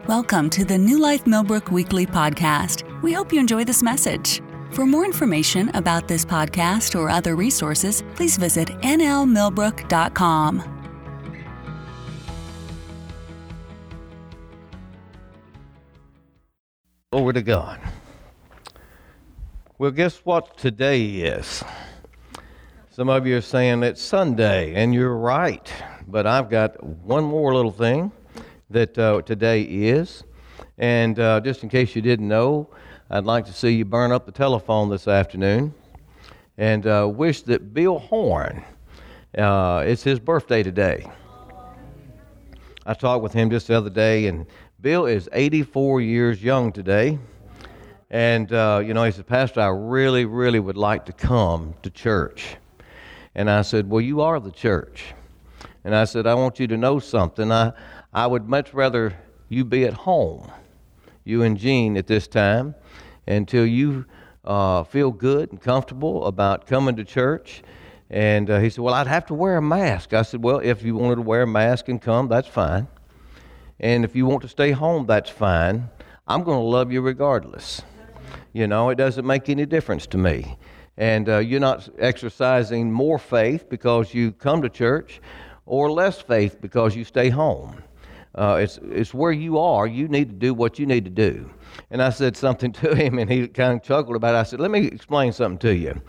Welcome to the New Life Millbrook Weekly Podcast. We hope you enjoy this message. For more information about this podcast or other resources, please visit nlmillbrook.com. Glory to God. Well, guess what today is? Some of you are saying it's Sunday, and you're right. But I've got one more little thing that today is. And just in case you didn't know, I'd like to see you burn up the telephone this afternoon and wish that Bill Horn, it's his birthday today. I talked with him just the other day, and Bill is 84 years young today. And, he said, Pastor, I really, really would like to come to church. And I said, well, you are the church. And I said, I want you to know something. I would much rather you be at home, you and Jean, at this time, until you feel good and comfortable about coming to church. And he said, well, I'd have to wear a mask. I said, well, if you wanted to wear a mask and come, that's fine. And if you want to stay home, that's fine. I'm going to love you regardless. It doesn't make any difference to me. And you're not exercising more faith because you come to church or less faith because you stay home. It's where you are. You need to do what you need to do. And I said something to him, and he kind of chuckled about it. I said, let me explain something to you.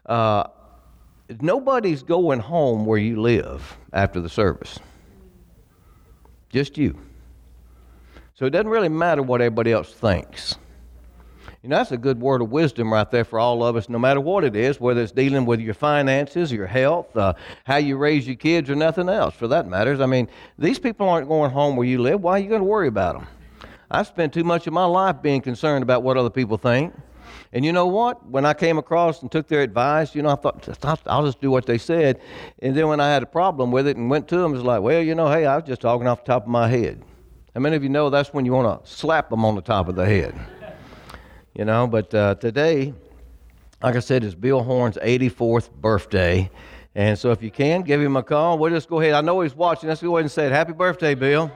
Nobody's going home where you live after the service. Just you. So it doesn't really matter what everybody else thinks. That's a good word of wisdom right there for all of us, no matter what it is, whether it's dealing with your finances, your health, how you raise your kids, or nothing else for that matters. I mean, these people aren't going home where you live. Why are you going to worry about them? I spent too much of my life being concerned about what other people think. And you know what? When I came across and took their advice, I thought, I'll just do what they said. And then when I had a problem with it and went to them, it was like, well, hey, I was just talking off the top of my head. How many of you know that's when you want to slap them on the top of the head? But today, like I said, is Bill Horn's 84th birthday. And so if you can, give him a call. We'll just go ahead. I know he's watching. Let's go ahead and say it. Happy birthday, Bill.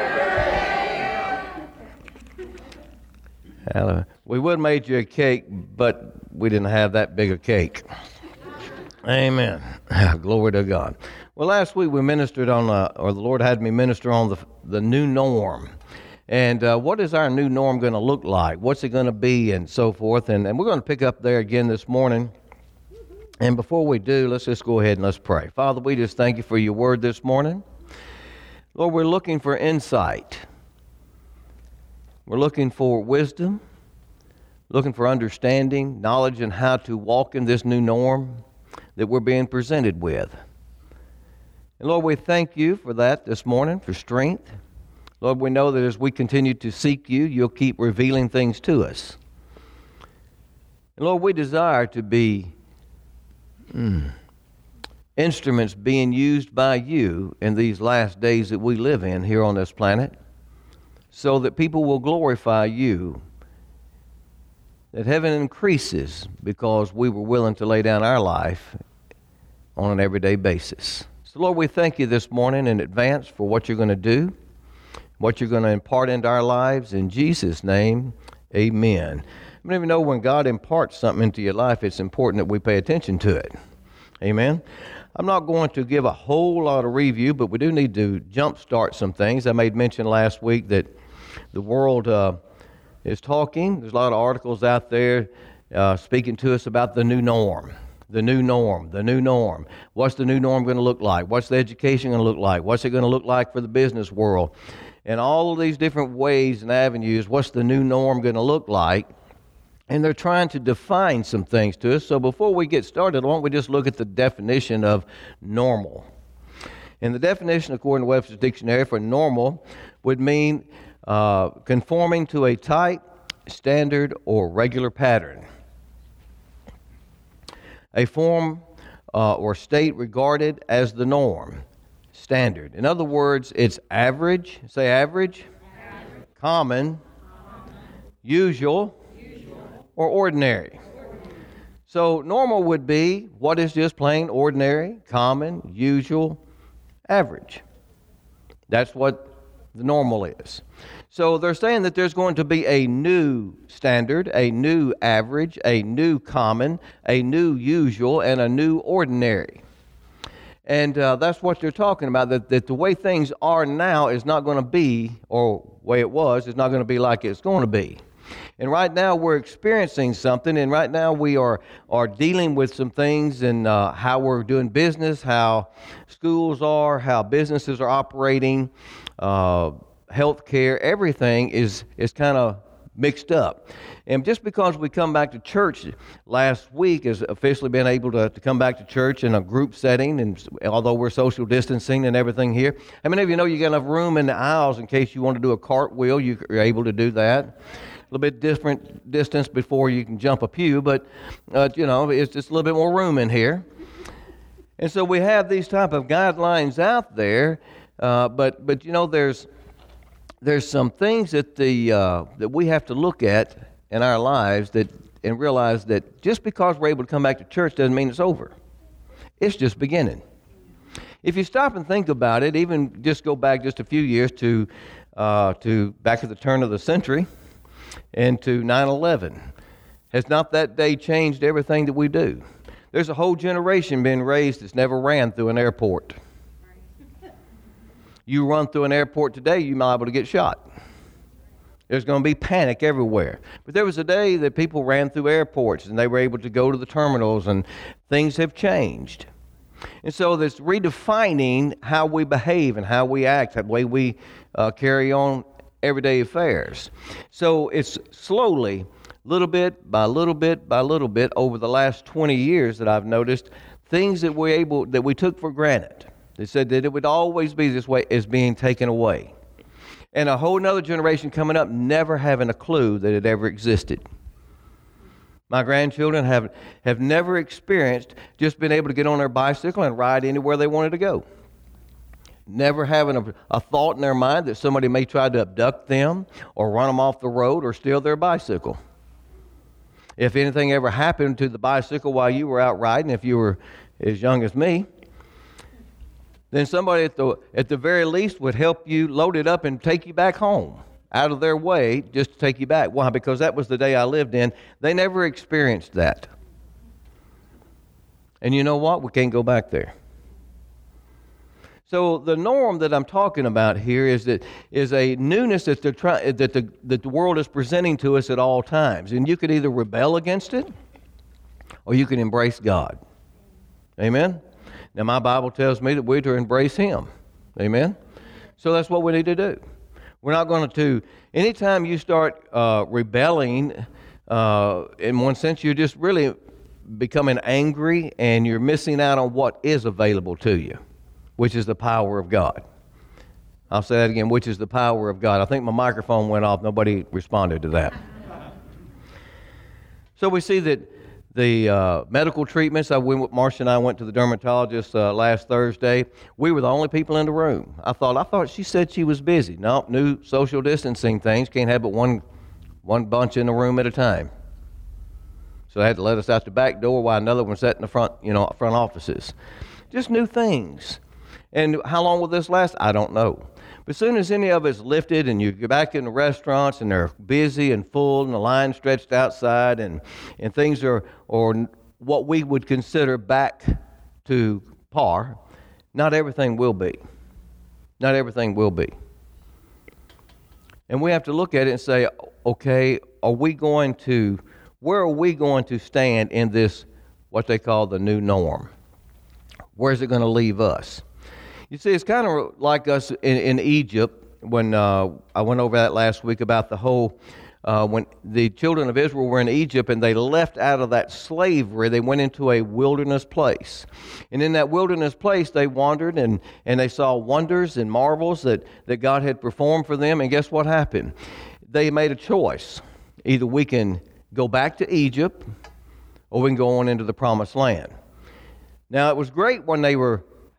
Hello. We would have made you a cake, but we didn't have that big a cake. Amen. Glory to God. Well, last week we ministered on, the Lord had me minister on the new norm. And what is our new norm going to look like? What's it going to be, and so forth? And we're going to pick up there again this morning. And before we do, let's just go ahead and let's pray. Father, we just thank you for your word this morning. Lord, we're looking for insight. We're looking for wisdom, looking for understanding, knowledge, and how to walk in this new norm that we're being presented with. And Lord, we thank you for that this morning, for strength. Lord, we know that as we continue to seek you, you'll keep revealing things to us. And Lord, we desire to be instruments being used by you in these last days that we live in here on this planet, so that people will glorify you, that heaven increases because we were willing to lay down our life on an everyday basis. So Lord, we thank you this morning in advance for what you're going to do, what you're going to impart into our lives. In Jesus' name, amen. I don't even know when God imparts something into your life, it's important that we pay attention to it. Amen. I'm not going to give a whole lot of review, but we do need to jumpstart some things. I made mention last week that the world is talking. There's a lot of articles out there speaking to us about the new norm. The new norm, the new norm. What's the new norm going to look like? What's the education going to look like? What's it going to look like for the business world? And all of these different ways and avenues, what's the new norm going to look like? And they're trying to define some things to us. So before we get started, why don't we just look at the definition of normal? And the definition, according to Webster's Dictionary, for normal would mean conforming to a type, standard, or regular pattern. A form or state regarded as the norm, standard. In other words, it's average, say average, common, usual, or ordinary. So normal would be what is just plain ordinary, common, usual, average. That's what the normal is. So they're saying that there's going to be a new standard, a new average, a new common, a new usual, and a new ordinary. And that's what they're talking about, that the way things are now is not going to be, or the way it was, is not going to be like it's going to be. And right now we're experiencing something, and right now we are dealing with some things in how we're doing business, how schools are, how businesses are operating, healthcare, everything is kind of mixed up. And just because we come back to church last week has officially been able to come back to church in a group setting, and although we're social distancing and everything here, how many of you know you got enough room in the aisles in case you want to do a cartwheel? You're able to do that. A little bit different distance before you can jump a pew, but it's just a little bit more room in here. And so we have these type of guidelines out there, but there's some things that that we have to look at in our lives and realize that just because we're able to come back to church doesn't mean it's over. It's just beginning. If you stop and think about it, even just go back just a few years to back at the turn of the century and to 9/11, has not that day changed everything that we do? There's a whole generation being raised that's never ran through an airport. You run through an airport today, you might be able to get shot. There's going to be panic everywhere. But there was a day that people ran through airports and they were able to go to the terminals, and things have changed. And so this redefining how we behave and how we act, the way we carry on everyday affairs. So it's slowly, little bit by little bit by little bit, over the last 20 years that I've noticed, things that we took for granted. They said that it would always be this way is being taken away. And a whole nother generation coming up never having a clue that it ever existed. My grandchildren have never experienced just being able to get on their bicycle and ride anywhere they wanted to go. Never having a thought in their mind that somebody may try to abduct them or run them off the road or steal their bicycle. If anything ever happened to the bicycle while you were out riding, if you were as young as me, then somebody at the very least would help you load it up and take you back home, out of their way just to take you back. Why? Because that was the day I lived in. They never experienced that. And you know what? We can't go back there. So the norm that I'm talking about here is a newness that the world is presenting to us at all times. And you could either rebel against it or you can embrace God. Amen? Now, my Bible tells me that we're to embrace Him. Amen? So that's what we need to do. We're not going to, anytime you start rebelling, in one sense, you're just really becoming angry and you're missing out on what is available to you, which is the power of God. I'll say that again, which is the power of God. I think my microphone went off. Nobody responded to that. So we see that the medical treatments, Marcia and I went to the dermatologist last Thursday. We were the only people in the room. I thought she said she was busy. No, new social distancing things. Can't have but one bunch in the room at a time. So they had to let us out the back door while another one sat in the front offices. Just new things. And how long will this last? I don't know. But as soon as any of it's lifted and you get back in the restaurants and they're busy and full and the line stretched outside and things are what we would consider back to par, not everything will be. Not everything will be. And we have to look at it and say, okay, where are we going to stand in this, what they call the new norm? Where is it going to leave us? You see, it's kind of like us in Egypt when I went over that last week about the whole, when the children of Israel were in Egypt and they left out of that slavery, they went into a wilderness place. And in that wilderness place, they wandered and they saw wonders and marvels that God had performed for them. And guess what happened? They made a choice. Either we can go back to Egypt or we can go on into the promised land. Now, it was great when they were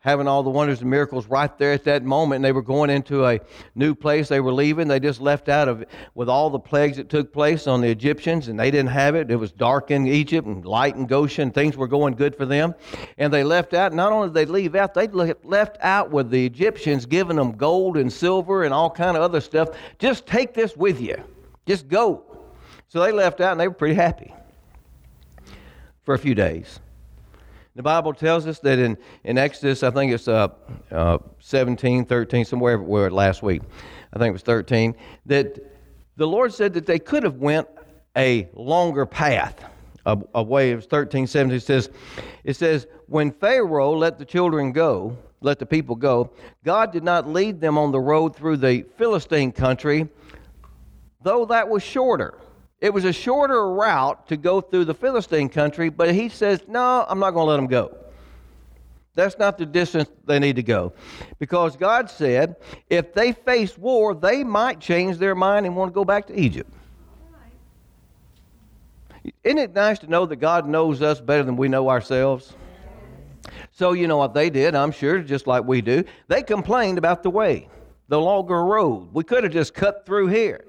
having all the wonders and miracles right there at that moment. And they were going into a new place. They were leaving. They just left out of it with all the plagues that took place on the Egyptians, and they didn't have it. It was dark in Egypt and light in Goshen. Things were going good for them. And they left out. Not only did they leave out, they left out with the Egyptians giving them gold and silver and all kind of other stuff. Just take this with you. Just go. So they left out, and they were pretty happy for a few days. The Bible tells us that in Exodus, I think it's 17, 13, somewhere we were last week. I think it was 13, that the Lord said that they could have went a longer path. A way, it was 13, 17, it says, when Pharaoh let the people go, God did not lead them on the road through the Philistine country, though that was shorter. It was a shorter route to go through the Philistine country, but he says, no, I'm not going to let them go. That's not the distance they need to go. Because God said, if they face war, they might change their mind and want to go back to Egypt. Isn't it nice to know that God knows us better than we know ourselves? So you know what they did, I'm sure, just like we do. They complained about the way, the longer road. We could have just cut through here.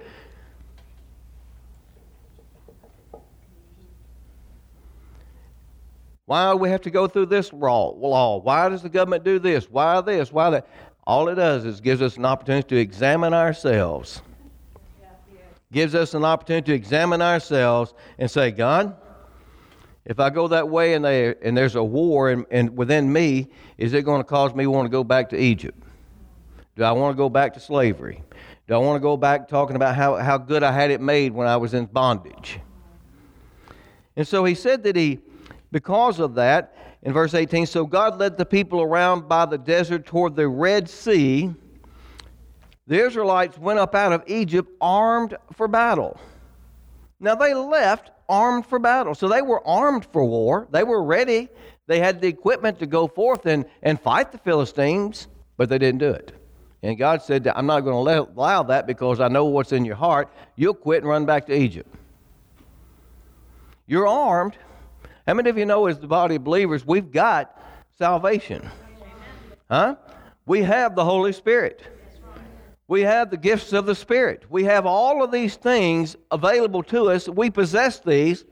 Why do we have to go through this law? Why does the government do this? Why this? Why that? All it does is gives us an opportunity to examine ourselves. Gives us an opportunity to examine ourselves and say, God, if I go that way and there's a war and within me, is it going to cause me to want to go back to Egypt? Do I want to go back to slavery? Do I want to go back talking about how good I had it made when I was in bondage? And so he said that because of that, in verse 18, so God led the people around by the desert toward the Red Sea. The Israelites went up out of Egypt armed for battle. Now they left armed for battle. So they were armed for war. They were ready. They had the equipment to go forth and fight the Philistines, but they didn't do it. And God said, I'm not going to allow that because I know what's in your heart. You'll quit and run back to Egypt. You're armed. How many of you know, as the body of believers, we've got salvation? Huh? We have the Holy Spirit. We have the gifts of the Spirit. We have all of these things available to us. We possess these.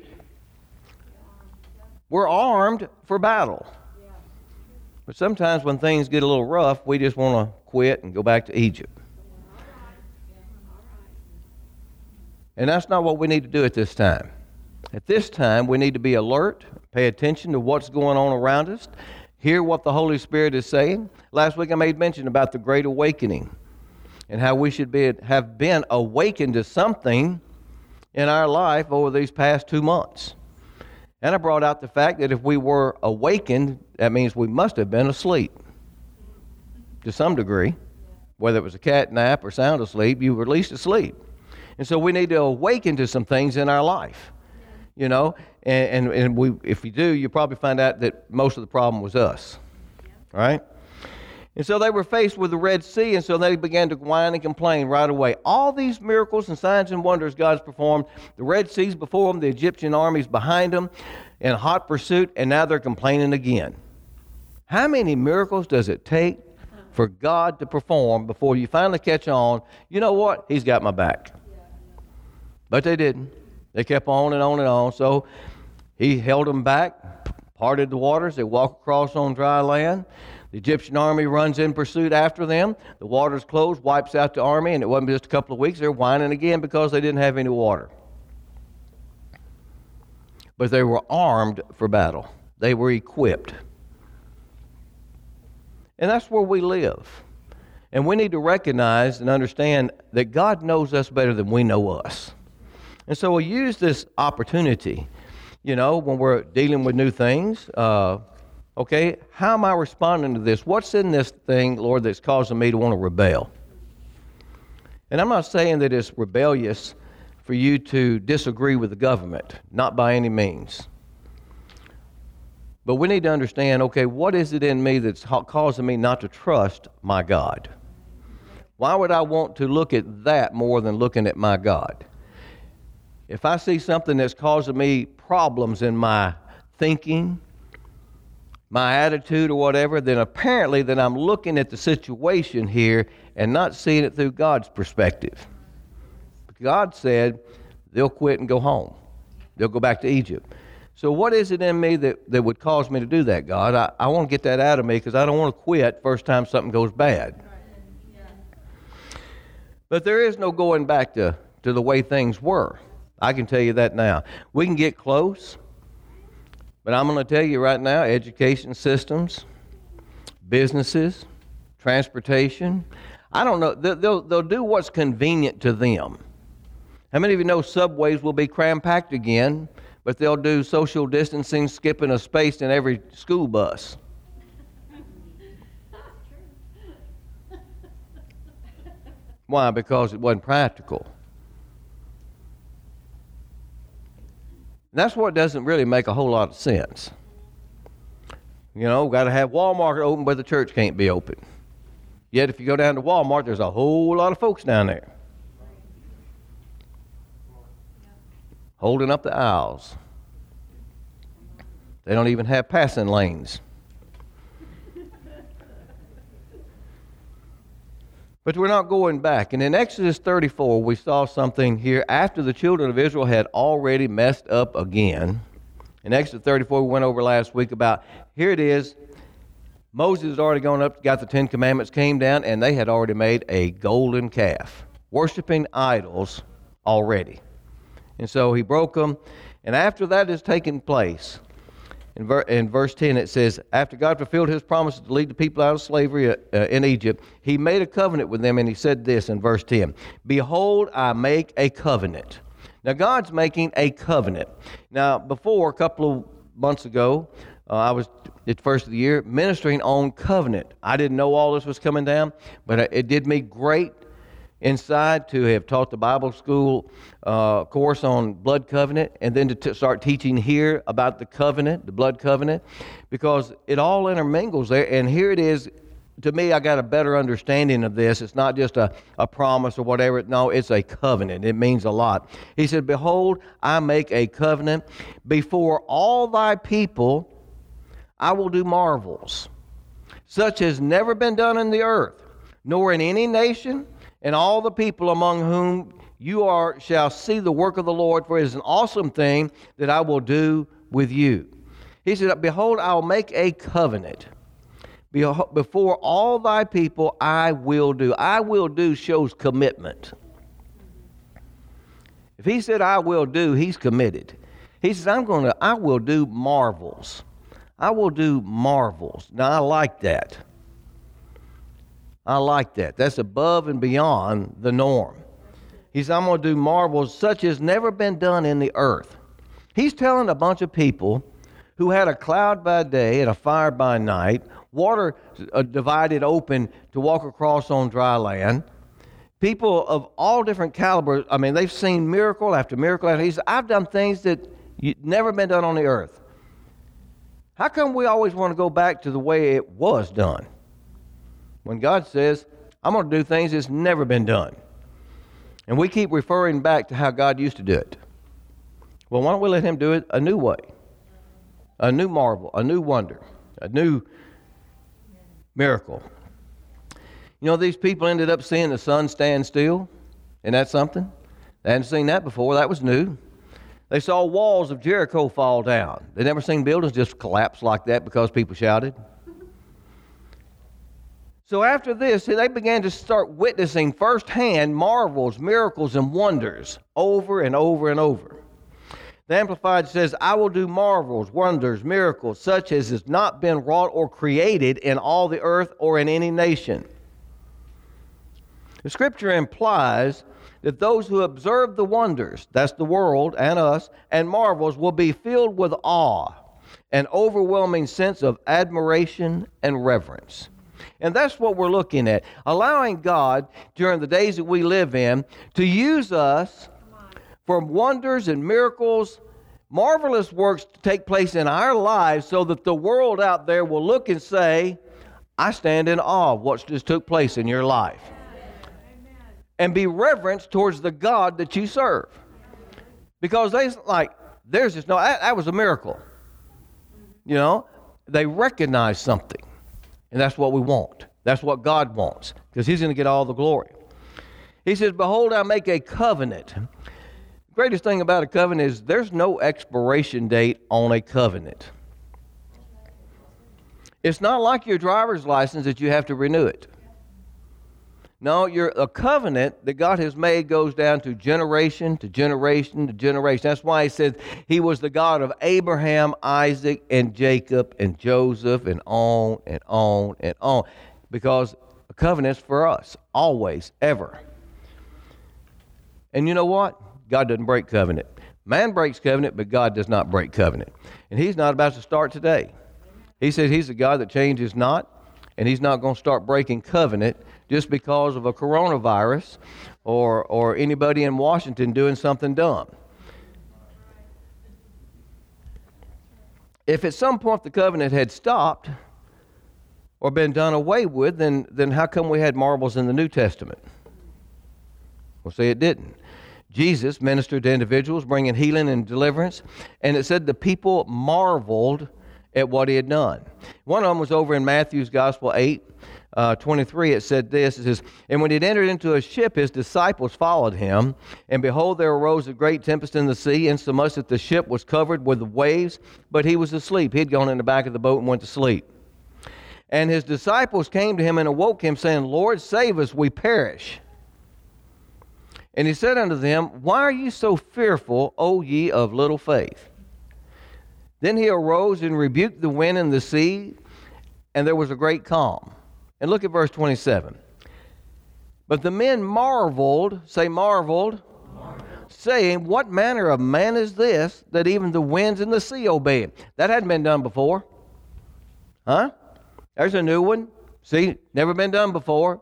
We're armed for battle. But sometimes when things get a little rough, we just want to quit and go back to Egypt. And that's not what we need to do at this time. At this time, we need to be alert, pay attention to what's going on around us, hear what the Holy Spirit is saying. Last week I made mention about the Great Awakening and how we should have been awakened to something in our life over these past 2 months. And I brought out the fact that if we were awakened, that means we must have been asleep to some degree. Whether it was a cat nap or sound asleep, you were at least asleep. And so we need to awaken to some things in our life. You know, and we, if you do, you probably find out that most of the problem was us, right? And so they were faced with the Red Sea, and so they began to whine and complain right away. All these miracles and signs and wonders God's performed, the Red Sea's before them, the Egyptian army's behind them, in hot pursuit, and now they're complaining again. How many miracles does it take for God to perform before you finally catch on, you know what, He's got my back? But they didn't. They kept on and on and on. So He held them back, parted the waters. They walked across on dry land. The Egyptian army runs in pursuit after them. The waters closed, wipes out the army, and it wasn't just a couple of weeks. They're whining again because they didn't have any water. But they were armed for battle. They were equipped. And that's where we live. And we need to recognize and understand that God knows us better than we know us. And so we'll use this opportunity, you know, when we're dealing with new things. Okay, how am I responding to this? What's in this thing, Lord, that's causing me to want to rebel? And I'm not saying that it's rebellious for you to disagree with the government, not by any means. But we need to understand, okay, what is it in me that's causing me not to trust my God? Why would I want to look at that more than looking at my God? If I see something that's causing me problems in my thinking, my attitude or whatever, then apparently that I'm looking at the situation here and not seeing it through God's perspective. God said they'll quit and go home. They'll go back to Egypt. So what is it in me that would cause me to do that, God? I want to get that out of me because I don't want to quit first time something goes bad. But there is no going back to the way things were. I can tell you that now. We can get close, but I'm going to tell you right now, education systems, businesses, transportation, I don't know, they'll do what's convenient to them. How many of you know subways will be cram-packed again, but they'll do social distancing, skipping a space in every school bus? Why? Because it wasn't practical. And that's what doesn't really make a whole lot of sense. You know, got to have Walmart open, but the church can't be open. Yet if you go down to Walmart, there's a whole lot of folks down there holding up the aisles. They don't even have passing lanes. But we're not going back. And in Exodus 34, we saw something here after the children of Israel had already messed up again. In Exodus 34, we went over last week about, here it is, Moses had already gone up, got the Ten Commandments, came down, and they had already made a golden calf, worshiping idols already. And so he broke them. And after that has taken place, in verse 10 it says, after God fulfilled his promise to lead the people out of slavery in Egypt, he made a covenant with them, and he said this in verse 10, behold, I make a covenant. Now God's making a covenant. Now before, a couple of months ago, I was at the first of the year ministering on covenant. I didn't know all this was coming down, but it did me great inside to have taught the Bible school course on blood covenant, and then to start teaching here about the covenant, the blood covenant, because it all intermingles there. And here it is. To me, I got a better understanding of this. It's not just a promise or whatever. No, it's a covenant. It means a lot. He said, behold, I make a covenant. Before all thy people, I will do marvels, such as never been done in the earth, nor in any nation, and all the people among whom you are shall see the work of the Lord, for it is an awesome thing that I will do with you. He said, behold, I will make a covenant. Before all thy people, I will do. I will do shows commitment. If he said I will do, he's committed. He says, I will do marvels. I will do marvels. Now, I like that. I like that. That's above and beyond the norm. He said, I'm going to do marvels such as never been done in the earth. He's telling a bunch of people who had a cloud by day and a fire by night, water divided open to walk across on dry land. People of all different calibers, I mean, they've seen miracle after miracle. He said, I've done things that never been done on the earth. How come we always want to go back to the way it was done? When God says, I'm going to do things that's never been done. And we keep referring back to how God used to do it. Well, why don't we let him do it a new way? A new marvel, a new wonder, a new miracle. You know, these people ended up seeing the sun stand still. Isn't that something? They hadn't seen that before. That was new. They saw walls of Jericho fall down. They'd never seen buildings just collapse like that because people shouted. So after this, they began to start witnessing firsthand marvels, miracles, and wonders over and over and over. The Amplified says, I will do marvels, wonders, miracles, such as has not been wrought or created in all the earth or in any nation. The scripture implies that those who observe the wonders, that's the world and us, and marvels will be filled with awe, an overwhelming sense of admiration and reverence. And that's what we're looking at, allowing God during the days that we live in to use us for wonders and miracles, marvelous works to take place in our lives so that the world out there will look and say, I stand in awe of what just took place in your life. Amen. And be reverent towards the God that you serve. Because there's just no, that was a miracle. You know, they recognize something. And that's what we want. That's what God wants, because he's going to get all the glory. He says, behold, I make a covenant. The greatest thing about a covenant is there's no expiration date on a covenant. It's not like your driver's license that you have to renew it. No, a covenant that God has made goes down to generation to generation to generation. That's why he said he was the God of Abraham, Isaac, and Jacob, and Joseph, and on and on and on. Because a covenant's for us, always, ever. And you know what? God doesn't break covenant. Man breaks covenant, but God does not break covenant. And he's not about to start today. He said he's a God that changes not, and he's not going to start breaking covenant just because of a coronavirus or anybody in Washington doing something dumb. If at some point the covenant had stopped or been done away with, then how come we had marvels in the New Testament? Well, see, it didn't. Jesus ministered to individuals, bringing healing and deliverance, and it said the people marveled at what he had done. One of them was over in Matthew's Gospel 8:23. It said this, it says, and when he had entered into a ship, his disciples followed him, and behold, there arose a great tempest in the sea, insomuch that the ship was covered with the waves, but he was asleep. He'd gone in the back of the boat and went to sleep. And his disciples came to him and awoke him, saying, Lord, save us, we perish. And he said unto them, why are you so fearful, O ye of little faith? Then he arose and rebuked the wind and the sea, and there was a great calm. And look at verse 27. But the men marveled, say marveled, saying, what manner of man is this, that even the winds and the sea obey him? That hadn't been done before. Huh? There's a new one. See, never been done before.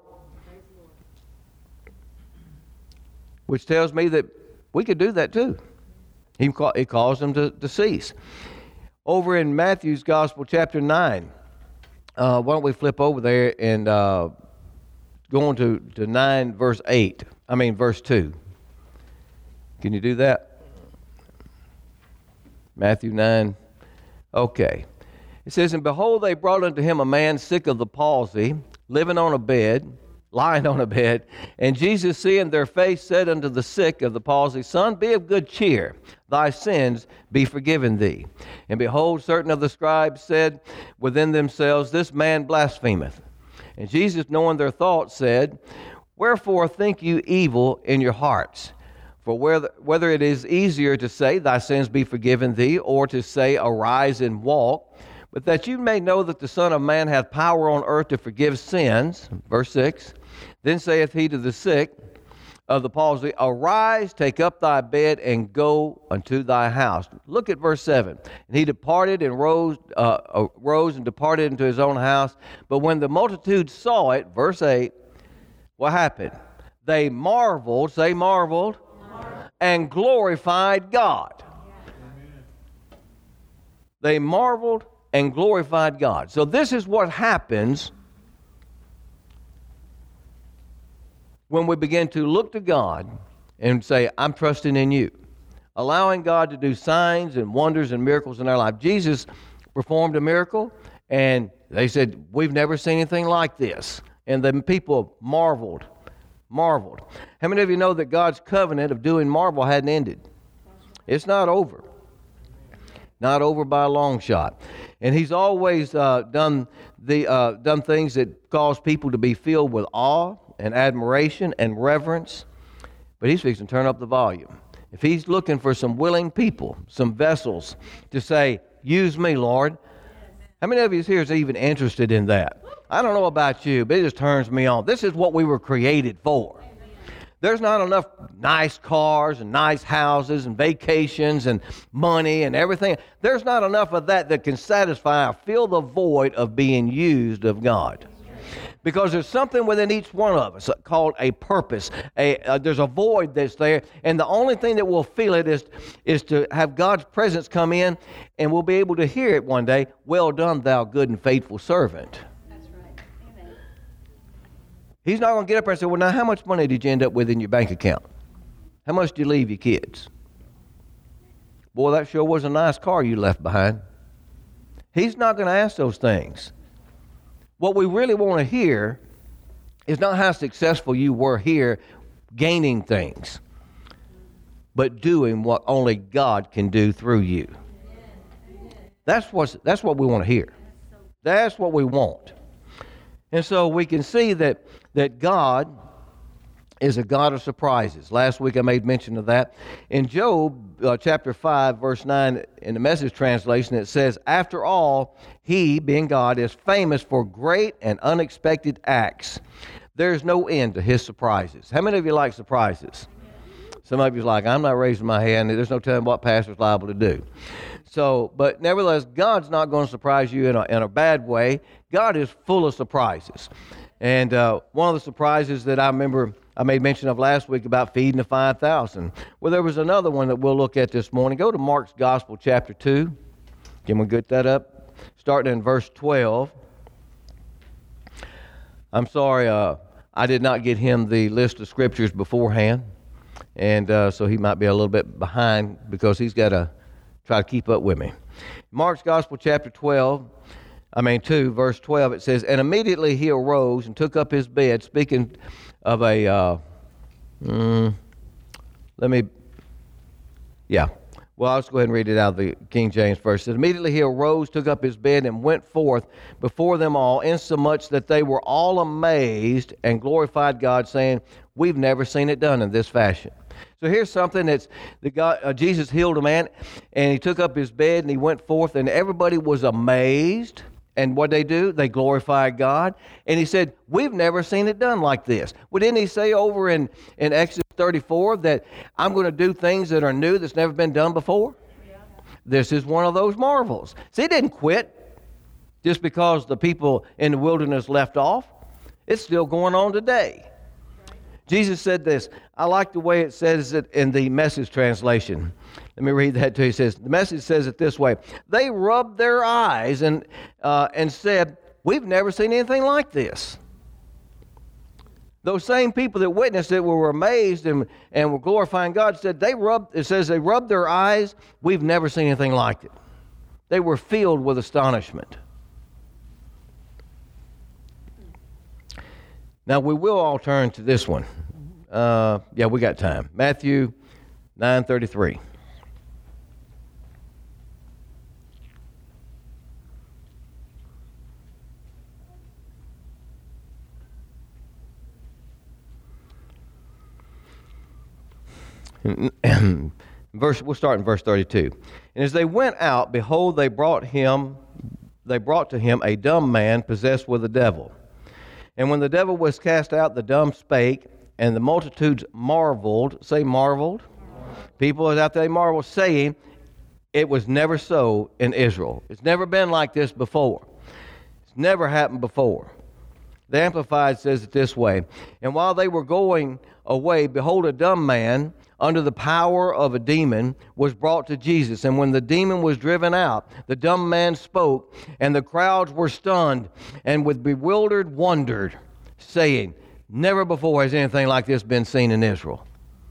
Which tells me that we could do that too. He calls them to cease. Over in Matthew's Gospel, chapter 9, why don't we flip over there and go on to 9, verse 2. Can you do that? Matthew 9. Okay. It says, and behold, they brought unto him a man sick of the palsy, lying on a bed. And Jesus, seeing their face, said unto the sick of the palsy, Son, be of good cheer. Thy sins be forgiven thee. And behold, certain of the scribes said within themselves, This man blasphemeth. And Jesus, knowing their thoughts, said, Wherefore think you evil in your hearts? For whether it is easier to say, Thy sins be forgiven thee, or to say, Arise and walk, but that you may know that the Son of Man hath power on earth to forgive sins. Verse 6. Then saith he to the sick of the palsy, Arise, take up thy bed, and go unto thy house. Look at verse 7. And he departed and rose and departed into his own house. But when the multitude saw it, verse 8, what happened? They marveled, say marveled, and glorified God. They marveled and glorified God. So this is what happens when we begin to look to God and say, I'm trusting in you. Allowing God to do signs and wonders and miracles in our life. Jesus performed a miracle, and they said, we've never seen anything like this. And the people marveled. How many of you know that God's covenant of doing marvel hadn't ended? It's not over. Not over by a long shot. And he's always done things that cause people to be filled with awe and admiration and reverence. But he's fixing to turn up the volume. If he's looking for some willing people, some vessels to say, use me, Lord. How many of you here is even interested in that? I don't know about you, but it just turns me on. This is what we were created for. There's not enough nice cars and nice houses and vacations and money and everything. There's not enough of that can satisfy or fill the void of being used of God. Because there's something within each one of us called a purpose. There's a void that's there, and the only thing that will fill it is to have God's presence come in, and we'll be able to hear it one day, well done, thou good and faithful servant. That's right. Amen. He's not going to get up there and say, well, now how much money did you end up with in your bank account? How much did you leave your kids? Boy, that sure was a nice car you left behind. He's not going to ask those things. What we really want to hear is not how successful you were here gaining things, but doing what only God can do through you. That's what we want to hear. That's what we want. And so we can see that God is a God of surprises. Last week I made mention of that. In Job chapter 5, verse 9, in the Message translation, it says, "After all, he, being God, is famous for great and unexpected acts. There's no end to his surprises." How many of you like surprises? Some of you are like, I'm not raising my hand. There's no telling what pastor's liable to do. So, but nevertheless, God's not going to surprise you in a bad way. God is full of surprises. And one of the surprises that I remember I made mention of last week about feeding the 5,000. Well, there was another one that we'll look at this morning. Go to Mark's Gospel, chapter 2. Can we get that up? Starting in verse 12. I'm sorry, I did not get him the list of scriptures beforehand. And so he might be a little bit behind because he's got to try to keep up with me. Mark's Gospel, chapter 2, verse 12, it says, "And immediately he arose and took up his bed," speaking of Well, I'll just go ahead and read it out of the King James first. It says, "Immediately he arose, took up his bed, and went forth before them all, insomuch that they were all amazed and glorified God, saying, We've never seen it done in this fashion." So here's something Jesus healed a man, and he took up his bed, and he went forth, and everybody was amazed. And what they do? They glorified God. And he said, "We've never seen it done like this." Well, didn't he say over in Exodus 34 that I'm going to do things that are new that's never been done before? Yeah. This is one of those marvels. See, he didn't quit just because the people in the wilderness left off. It's still going on today. Right. Jesus said this. I like the way it says it in the Message translation. Let me read that to you. It says, the Message says it this way: "They rubbed their eyes and said, We've never seen anything like this." Those same people that witnessed it were amazed and were glorifying God. Said they rubbed their eyes. We've never seen anything like it. They were filled with astonishment. Now we will all turn to this one. We got time. Matthew 9:33. We'll start in verse 32. "And as they went out, behold, they brought to him a dumb man possessed with a devil. And when the devil was cast out, the dumb spake, and the multitudes marveled." Say marveled. People out there marveled, saying, "It was never so in Israel." It's never been like this before. It's never happened before. The Amplified says it this way: "And while they were going away, behold, a dumb man under the power of a demon was brought to Jesus. And when the demon was driven out, the dumb man spoke, and the crowds were stunned and with bewildered wondered, saying, Never before has anything like this been seen in Israel."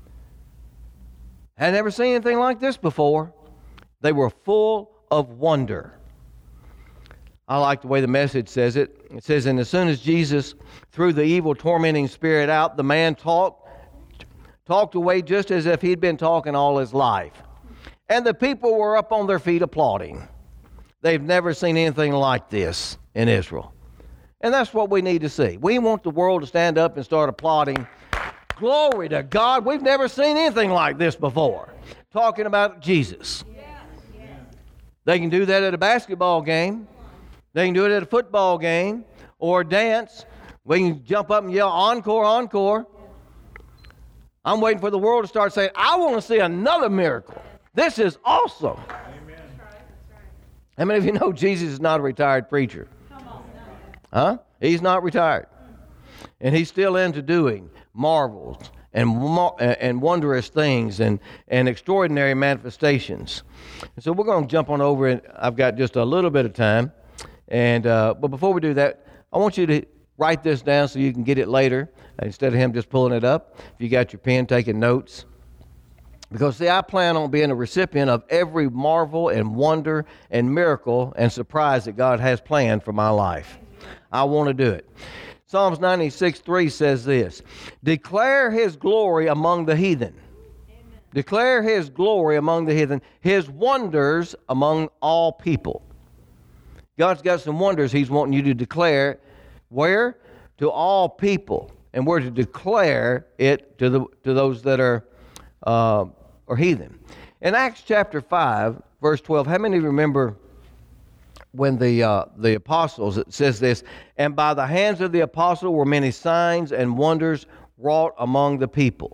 Had never seen anything like this before. They were full of wonder. I like the way the Message says it. It says, "And as soon as Jesus threw the evil tormenting spirit out, the man talked away just as if he'd been talking all his life. And the people were up on their feet applauding." They've never seen anything like this in Israel. And that's what we need to see. We want the world to stand up and start applauding. Glory to God, we've never seen anything like this before. Talking about Jesus. They can do that at a basketball game. They can do it at a football game or a dance. We can jump up and yell, "Encore, encore." I'm waiting for the world to start saying, "I want to see another miracle. This is awesome." Amen. How many of you know Jesus is not a retired preacher? Huh? He's not retired. And he's still into doing marvels and wondrous things and extraordinary manifestations. And so we're going to jump on over, and I've got just a little bit of time. And but before we do that, I want you to write this down so you can get it later instead of him just pulling it up. If you got your pen taking notes, Because, see, I plan on being a recipient of every marvel and wonder and miracle and surprise that God has planned for my life. I want to do it. Psalms 96:3 says this, declare his glory among the heathen. Amen. Declare his glory among the heathen, his wonders among all people. God's got some wonders he's wanting you to declare. Where? To all people. And we're to declare it to those that are heathen. In Acts chapter 5, verse 12, how many remember when the apostles, it says this, and by the hands of the apostle were many signs and wonders wrought among the people.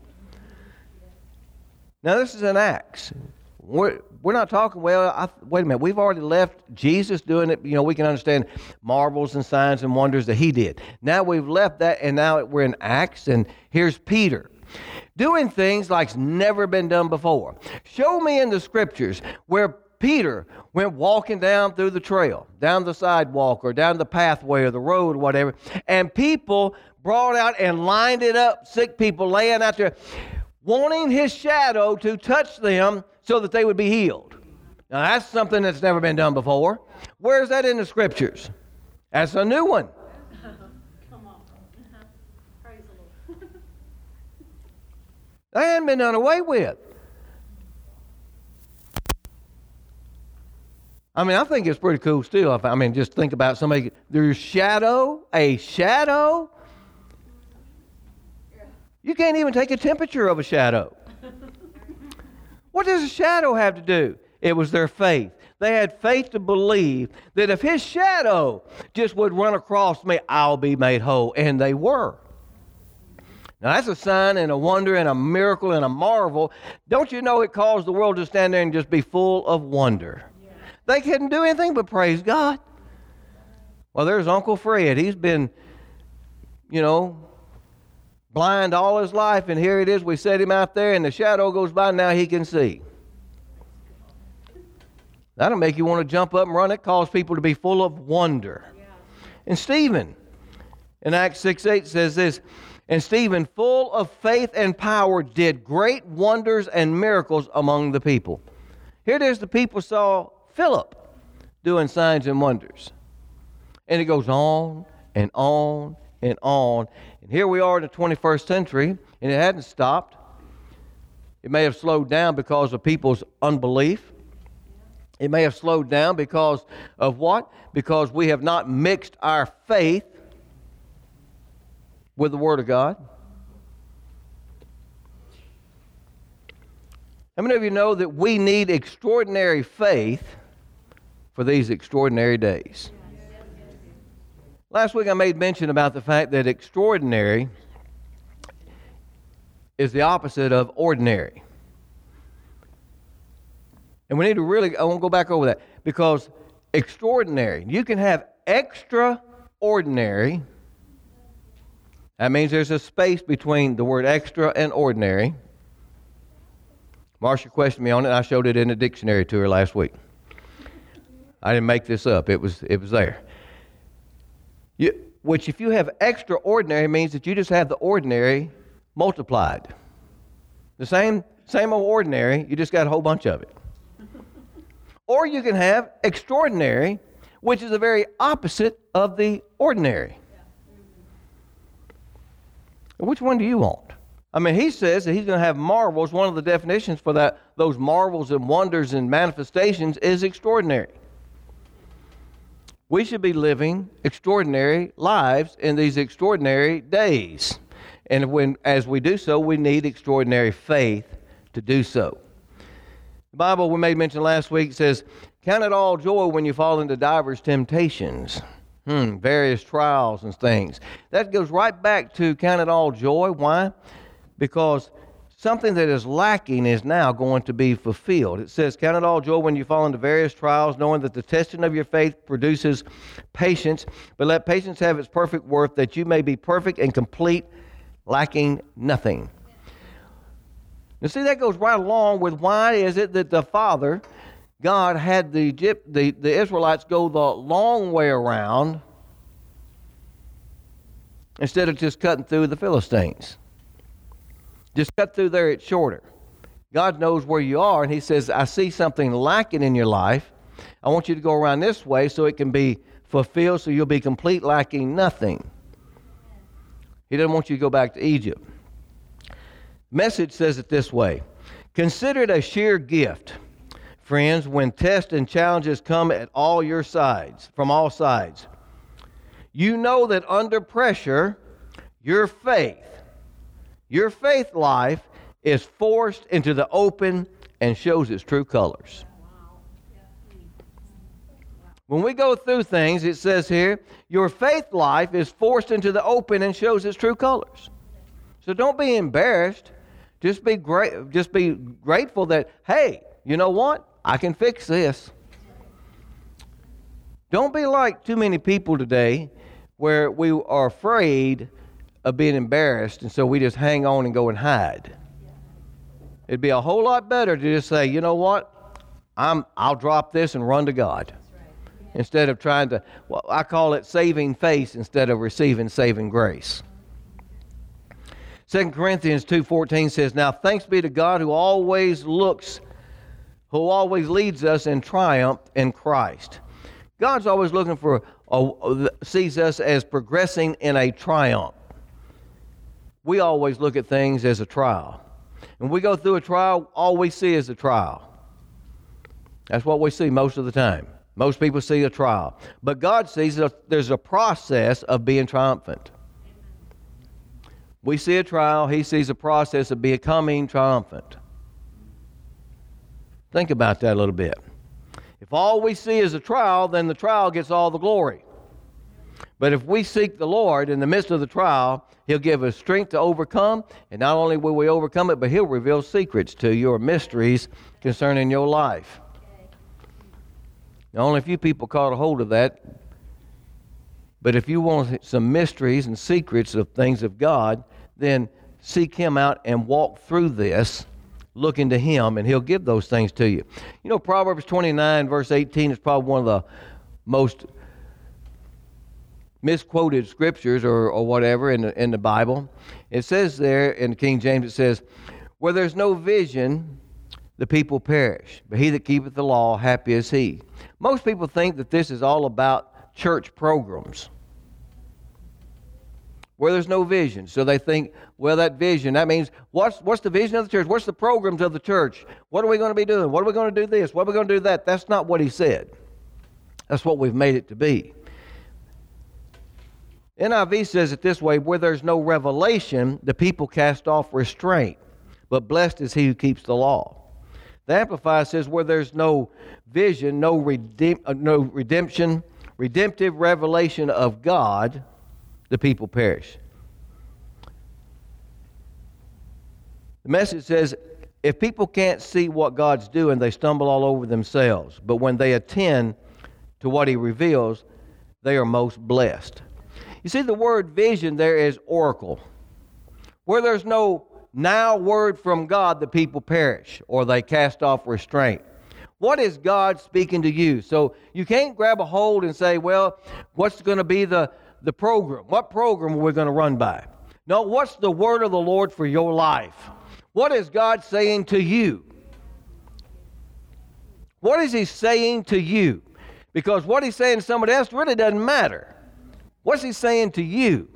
Now this is in Acts. We're not talking, wait a minute, we've already left Jesus doing it. We can understand marvels and signs and wonders that he did. Now we've left that, and now we're in Acts, and here's Peter doing things like's never been done before. Show me in the scriptures where Peter went walking down through the trail, down the sidewalk or down the pathway or the road or whatever, and people brought out and lined it up, sick people laying out there, wanting his shadow to touch them so that they would be healed. Now that's something that's never been done before. Where's that in the scriptures? That's a new one. Come on. Praise the Lord. That hadn't been done away with. I think it's pretty cool still. Just think about somebody, there's a shadow. You can't even take a temperature of a shadow. What does a shadow have to do? It was their faith. They had faith to believe that if his shadow just would run across me, I'll be made whole. And they were. Now that's a sign and a wonder and a miracle and a marvel. Don't you know it caused the world to stand there and just be full of wonder? They couldn't do anything but praise God. Well, there's Uncle Fred. He's been, blind all his life, and here it is. We set him out there, and the shadow goes by, and now he can see. That'll make you want to jump up and run. It caused people to be full of wonder. Yeah. And Stephen, in Acts 6:8 says this, and Stephen, full of faith and power, did great wonders and miracles among the people. Here it is, the people saw Philip doing signs and wonders. And it goes on and on and on. And here we are in the 21st century, and it hadn't stopped. It may have slowed down because of people's unbelief. It may have slowed down because of what? Because we have not mixed our faith with the Word of God. How many of you know that we need extraordinary faith for these extraordinary days? Last week I made mention about the fact that extraordinary is the opposite of ordinary. And we need to I want to go back over that, because extraordinary, you can have extraordinary. That means there's a space between the word extra and ordinary. Marcia questioned me on it. I showed it in the dictionary to her last week. I didn't make this up. It was there. Which, if you have extraordinary, means that you just have the ordinary multiplied. The same old ordinary, you just got a whole bunch of it. Or you can have extraordinary, which is the very opposite of the ordinary. Which one do you want? He says that he's going to have marvels. One of the definitions for that, those marvels and wonders and manifestations, is extraordinary. We should be living extraordinary lives in these extraordinary days. And as we do so, we need extraordinary faith to do so. The Bible, we made mention last week, says, count it all joy when you fall into divers temptations. Various trials and things. That goes right back to count it all joy. Why? Because something that is lacking is now going to be fulfilled. It says, count it all joy when you fall into various trials, knowing that the testing of your faith produces patience. But let patience have its perfect work, that you may be perfect and complete, lacking nothing. Now see, that goes right along with why is it that the Father, God, had the Israelites go the long way around instead of just cutting through the Philistines. Just cut through there, it's shorter. God knows where you are, and he says, I see something lacking in your life. I want you to go around this way so it can be fulfilled, so you'll be complete, lacking nothing. He doesn't want you to go back to Egypt. Message says it this way: consider it a sheer gift, friends, when tests and challenges come at all your sides, from all sides. You know that under pressure, your faith life is forced into the open and shows its true colors. When we go through things, it says here, your faith life is forced into the open and shows its true colors. So don't be embarrassed. Just be grateful that, hey, you know what? I can fix this. Don't be like too many people today where we are afraid of being embarrassed, and so we just hang on and go and hide. It'd be a whole lot better to just say, you know what? I'll drop this and run to God. Instead of trying to, well, I call it saving face instead of receiving saving grace. 2 Corinthians 2:14 says, now thanks be to God who always leads us in triumph in Christ. God's always looking for, sees us as progressing in a triumph. We always look at things as a trial. When we go through a trial, all we see is a trial. That's what we see most of the time. Most people see a trial. But God sees there's a process of being triumphant. We see a trial. He sees a process of becoming triumphant. Think about that a little bit. If all we see is a trial, then the trial gets all the glory. But if we seek the Lord in the midst of the trial, He'll give us strength to overcome. And not only will we overcome it, but He'll reveal secrets to you or mysteries concerning your life. Now, only a few people caught a hold of that. But if you want some mysteries and secrets of things of God, then seek Him out and walk through this, looking to Him, and He'll give those things to you. You know, Proverbs 29, verse 18 is probably one of the most misquoted scriptures or whatever in the Bible. It says there in King James, it says, where there's no vision, the people perish, but he that keepeth the law, happy is he. Most people think that this is all about church programs where there's no vision. So they think, well, that vision, that means what's the vision of the church? What's the programs of the church? What are we going to be doing? What are we going to do this? What are we going to do that? That's not what he said. That's what we've made it to be. NIV says it this way, where there's no revelation, the people cast off restraint, but blessed is he who keeps the law. The Amplified says where there's no vision, no redemption, redemptive revelation of God, the people perish. The Message says, if people can't see what God's doing, they stumble all over themselves. But when they attend to what He reveals, they are most blessed. You see, the word vision there is oracle. Where there's no now word from God, the people perish, or they cast off restraint. What is God speaking to you? So you can't grab a hold and say, well, what's going to be the program? What program are we going to run by? No, what's the word of the Lord for your life? What is God saying to you? What is He saying to you? Because what He's saying to somebody else really doesn't matter. What's He saying to you?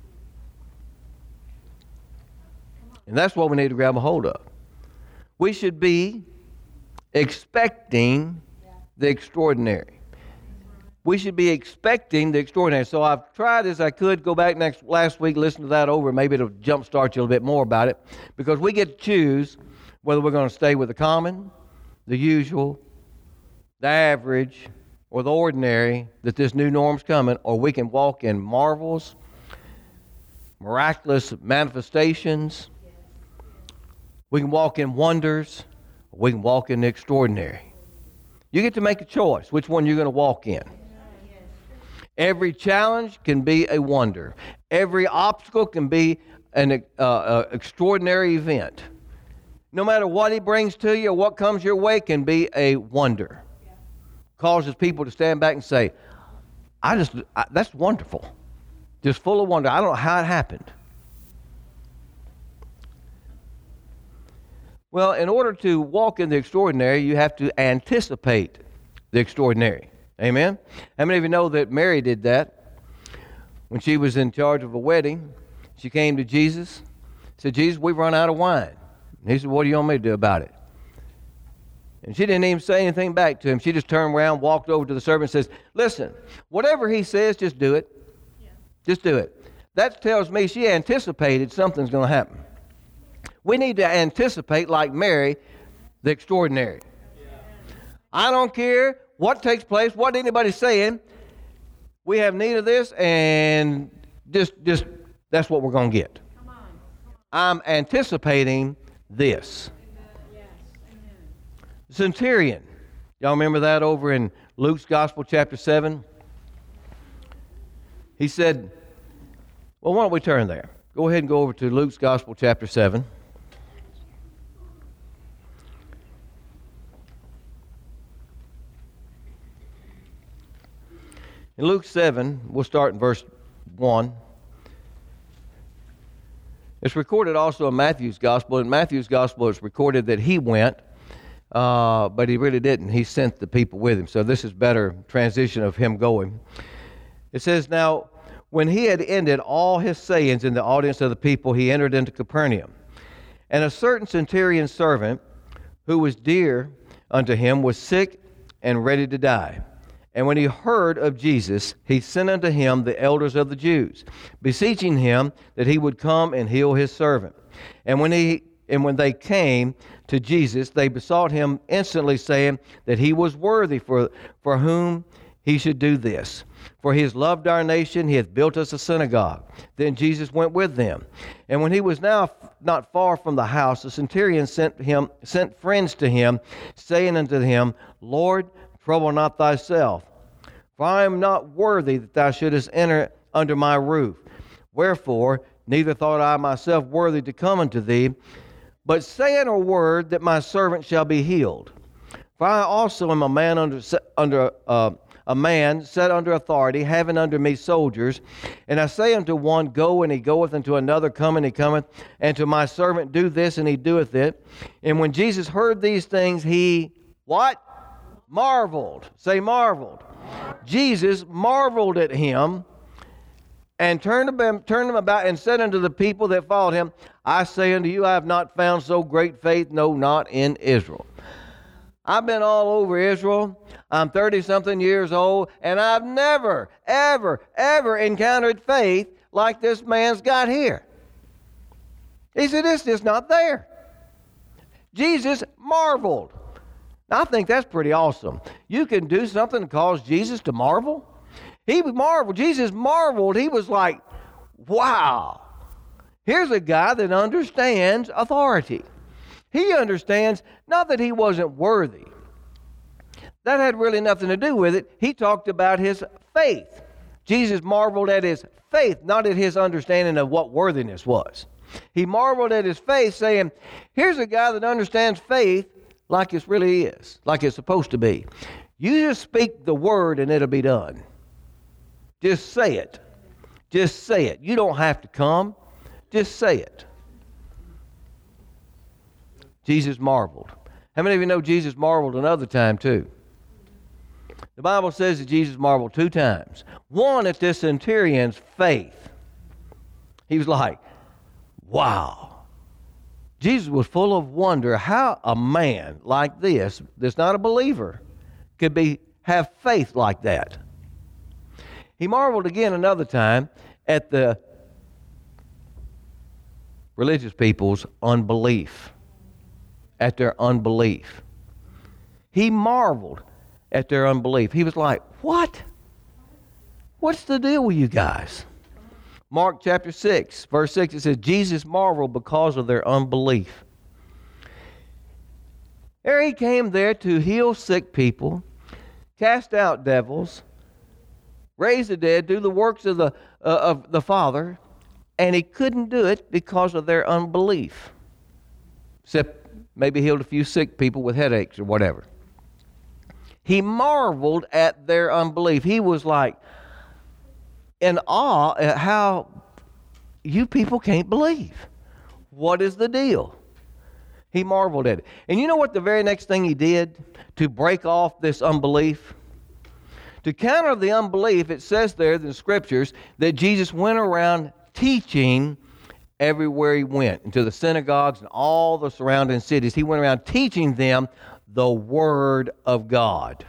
And that's what we need to grab a hold of. We should be expecting the extraordinary. We should be expecting the extraordinary. So I've tried as I could go back last week, listen to that over. Maybe it'll jumpstart you a little bit more about it. Because we get to choose whether we're going to stay with the common, the usual, the average, or the ordinary, that this new norm's coming, or we can walk in marvels, miraculous manifestations. We can walk in wonders. We can walk in the extraordinary. You get to make a choice which one you're going to walk in. Every challenge can be a wonder. Every obstacle can be an extraordinary event. No matter what He brings to you or what comes your way can be a wonder. Causes people to stand back and say, that's wonderful. Just full of wonder. I don't know how it happened. Well, in order to walk in the extraordinary, you have to anticipate the extraordinary. Amen? How many of you know that Mary did that? When she was in charge of a wedding, she came to Jesus, said, Jesus, we've run out of wine. And he said, what do you want me to do about it? And she didn't even say anything back to him. She just turned around, walked over to the servant and says, listen, whatever he says, just do it. Yeah. Just do it. That tells me she anticipated something's going to happen. We need to anticipate, like Mary, the extraordinary. Yeah. I don't care what takes place, what anybody's saying. We have need of this, and just that's what we're going to get. Come on. I'm anticipating this. Centurion. Y'all remember that over in Luke's Gospel, chapter 7? He said, well, why don't we turn there? Go ahead and go over to Luke's Gospel, chapter 7. In Luke 7, we'll start in verse 1. It's recorded also in Matthew's Gospel. In Matthew's Gospel, it's recorded that he went, but he really didn't. He sent the people with him. So this is better transition of him going. It says, now, when he had ended all his sayings in the audience of the people, he entered into Capernaum. And a certain centurion's servant, who was dear unto him, was sick and ready to die. And when he heard of Jesus, he sent unto him the elders of the Jews, beseeching him that he would come and heal his servant. And when they came to Jesus, they besought him instantly, saying that he was worthy for whom he should do this. For he has loved our nation, he hath built us a synagogue. Then Jesus went with them. And when he was now not far from the house, the centurion sent friends to him, saying unto him, Lord, trouble not thyself, for I am not worthy that thou shouldest enter under my roof. Wherefore, neither thought I myself worthy to come unto thee, but say in a word that my servant shall be healed. For I also am a man a man set under authority, having under me soldiers. And I say unto one, go, and he goeth, and to another, come, and he cometh, and to my servant, do this, and he doeth it. And when Jesus heard these things, he, what? Marveled. Say marveled. Jesus marveled at him, and turned him about, and said unto the people that followed him, I say unto you, I have not found so great faith, no, not in Israel. I've been all over Israel. I'm 30-something years old, and I've never, ever, ever encountered faith like this man's got here. He said, it's just not there. Jesus marveled. Now, I think that's pretty awesome. You can do something to cause Jesus to marvel? He marveled. Jesus marveled. He was like, wow. Here's a guy that understands authority. He understands not that he wasn't worthy. That had really nothing to do with it. He talked about his faith. Jesus marveled at his faith, not at his understanding of what worthiness was. He marveled at his faith, saying, here's a guy that understands faith like it really is, like it's supposed to be. You just speak the word and it'll be done. Just say it. Just say it. You don't have to come. Just say it. Jesus marveled. How many of you know Jesus marveled another time too? The Bible says that Jesus marveled 2 times. One at this centurion's faith. He was like, wow. Jesus was full of wonder how a man like this, that's not a believer, could have faith like that. He marveled again another time at the religious people's unbelief. At their unbelief. He marveled at their unbelief. He was like, what? What's the deal with you guys? Mark chapter 6, verse 6, it says, Jesus marveled because of their unbelief. There he came there to heal sick people, cast out devils, raise the dead, do the works of the Father, and he couldn't do it because of their unbelief. Except maybe healed a few sick people with headaches or whatever. He marveled at their unbelief. He was like in awe at how you people can't believe. What is the deal? He marveled at it. And you know what the very next thing he did to break off this unbelief? To counter the unbelief, it says there in the Scriptures that Jesus went around teaching everywhere he went, into the synagogues and all the surrounding cities. He went around teaching them the Word of God.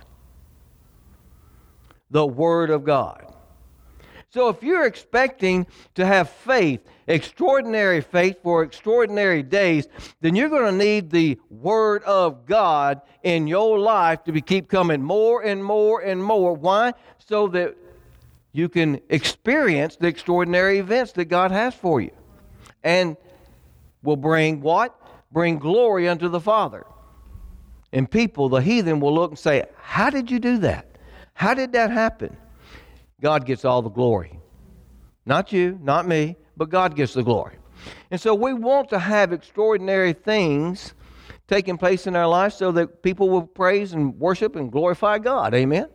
The Word of God. So if you're expecting to have faith, extraordinary faith for extraordinary days, then you're going to need the Word of God in your life to keep coming more and more and more. Why? So that you can experience the extraordinary events that God has for you. And will bring what? Bring glory unto the Father. And people, the heathen, will look and say, how did you do that? How did that happen? God gets all the glory. Not you, not me, but God gets the glory. And so we want to have extraordinary things taking place in our lives so that people will praise and worship and glorify God. Amen?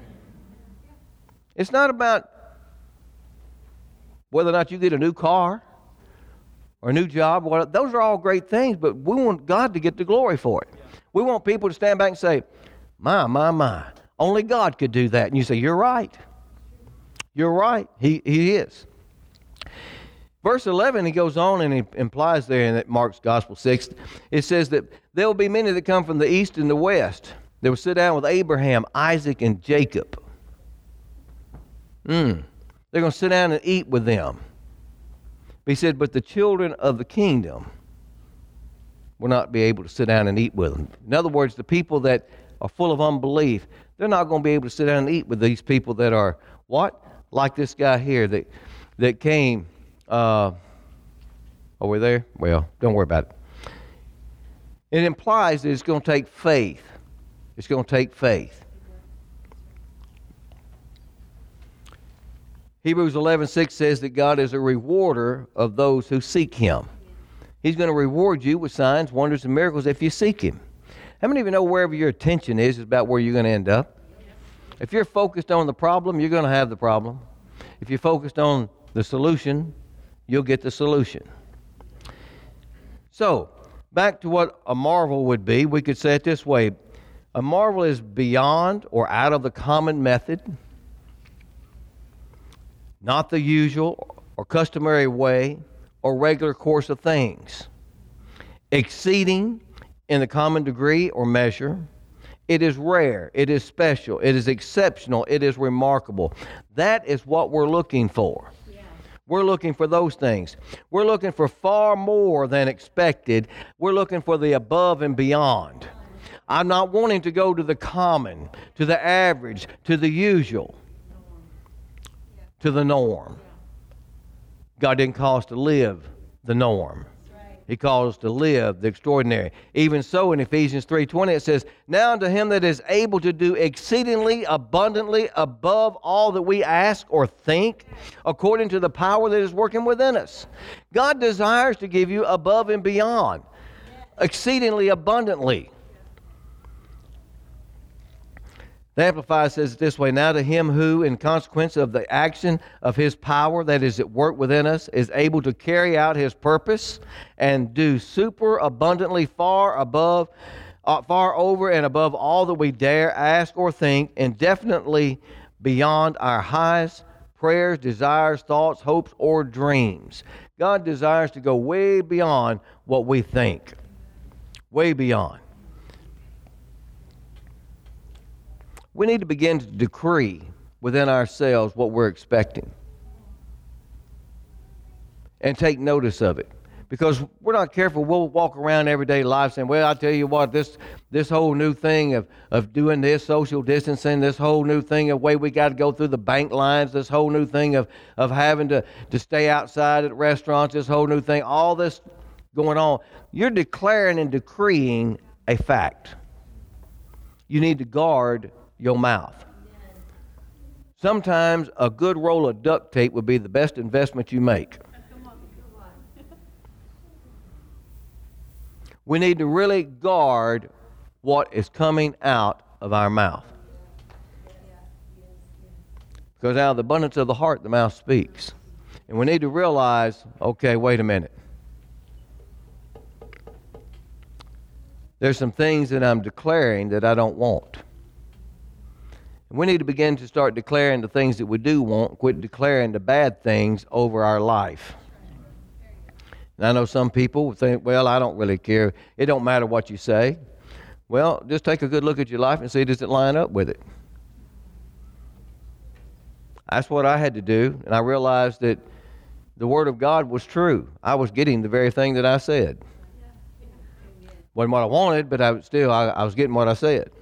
It's not about whether or not you get a new car or a new job. Those are all great things, but we want God to get the glory for it. We want people to stand back and say, my, only God could do that. And you say, you're right. You're right. He is. Verse 11, he goes on and he implies there in Mark's Gospel 6, it says that there will be many that come from the east and the west. They will sit down with Abraham, Isaac, and Jacob. They're going to sit down and eat with them. But he said, but the children of the kingdom will not be able to sit down and eat with them. In other words, the people that are full of unbelief, they're not going to be able to sit down and eat with these people that are what? Like this guy here that came. Are we there? Well, don't worry about it. It implies that it's going to take faith. It's going to take faith. Hebrews 11:6 says that God is a rewarder of those who seek Him. He's going to reward you with signs, wonders, and miracles if you seek Him. How many of you know wherever your attention is about where you're going to end up? If you're focused on the problem, you're going to have the problem. If you're focused on the solution, you'll get the solution. So, back to what a marvel would be, we could say it this way. A marvel is beyond or out of the common method, not the usual or customary way or regular course of things, exceeding in the common degree or measure. It is rare, it is special, it is exceptional, it is remarkable. That is what we're looking for. Yeah. We're looking for those things. We're looking for far more than expected. We're looking for the above and beyond. I'm not wanting to go to the common, to the average, to the usual, to the norm. God didn't call us to live the norm. He calls us to live the extraordinary. Even so, in Ephesians 3:20, it says, now unto Him that is able to do exceedingly abundantly above all that we ask or think, according to the power that is working within us. God desires to give you above and beyond, exceedingly abundantly. The Amplified says it this way, now to Him who, in consequence of the action of His power that is at work within us, is able to carry out His purpose and do super abundantly far over and above all that we dare ask or think, indefinitely beyond our highest prayers, desires, thoughts, hopes, or dreams. God desires to go way beyond what we think. Way beyond. We need to begin to decree within ourselves what we're expecting and take notice of it. Because we're not careful, we'll walk around everyday life saying, well, I tell you what, this whole new thing of doing this, social distancing, this whole new thing of way we got to go through the bank lines, this whole new thing of having to stay outside at restaurants, this whole new thing, all this going on. You're declaring and decreeing a fact. You need to guard your mouth. Sometimes a good roll of duct tape would be the best investment you make. We need to really guard what is coming out of our mouth. Because out of the abundance of the heart, the mouth speaks. And we need to realize, okay, wait a minute. There's some things that I'm declaring that I don't want. We need to begin to start declaring the things that we do want, quit declaring the bad things over our life. And I know some people think, well, I don't really care. It don't matter what you say. Well, just take a good look at your life and see, does it line up with it? That's what I had to do, and I realized that the Word of God was true. I was getting the very thing that I said. Wasn't what I wanted, but I was getting what I said.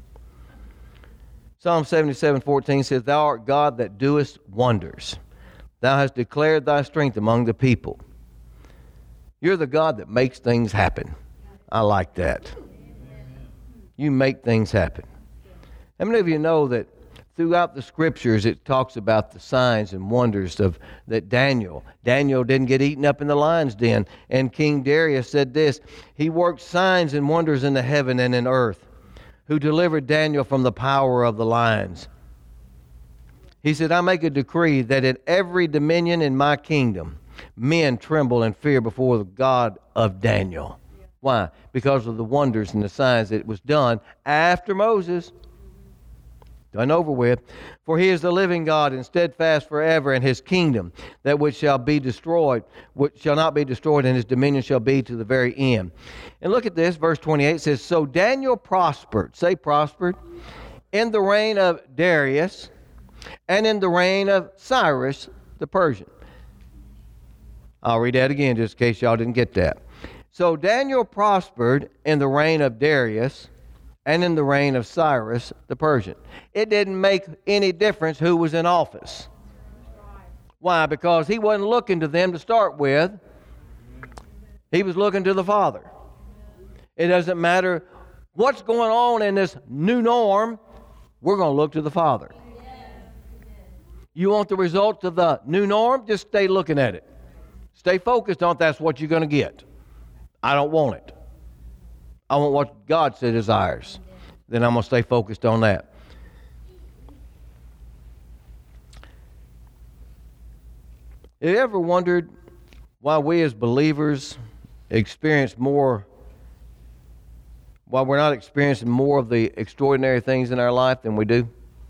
Psalm 77:14 says, Thou art God that doest wonders. Thou hast declared thy strength among the people. You're the God that makes things happen. I like that. You make things happen. How many of you know that throughout the Scriptures it talks about the signs and wonders of that Daniel didn't get eaten up in the lion's den. And King Darius said this, He worked signs and wonders in the heaven and in earth, who delivered Daniel from the power of the lions. He said, I make a decree that in every dominion in my kingdom, men tremble and fear before the God of Daniel. Why? Because of the wonders and the signs that was done after Moses. Done over with. For he is the living God and steadfast forever, and his kingdom, that which shall be destroyed, which shall not be destroyed, and his dominion shall be to the very end. And look at this, verse 28 says, So Daniel prospered, say prospered, in the reign of Darius, and in the reign of Cyrus the Persian. I'll read that again just in case y'all didn't get that. So Daniel prospered in the reign of Darius, and in the reign of Cyrus the Persian. It didn't make any difference who was in office. Why? Because he wasn't looking to them to start with. He was looking to the Father. It doesn't matter what's going on in this new norm, we're going to look to the Father. You want the results of the new norm? Just stay looking at it. Stay focused on it. That's what you're going to get. I don't want it. I want what God said desires. Then I'm going to stay focused on that. Have you ever wondered why we as believers experience more, why we're not experiencing more of the extraordinary things in our life than we do?